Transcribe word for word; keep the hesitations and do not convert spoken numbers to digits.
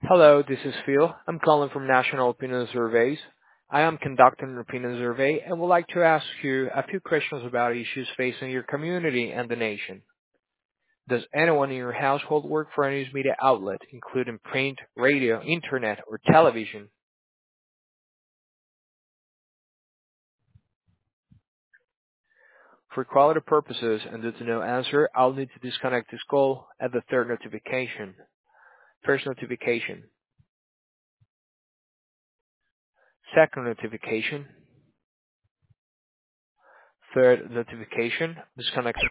Hello, this is Phil. I'm calling from National Opinion Surveys. I am conducting an opinion survey and would like to ask you a few questions about issues facing your community and the nation. Does anyone in your household work for a news media outlet, including print, radio, internet, or television? For quality purposes and due to no answer, I'll need to disconnect this call at the third notification. First notification. Second notification. Third notification. Disconnect.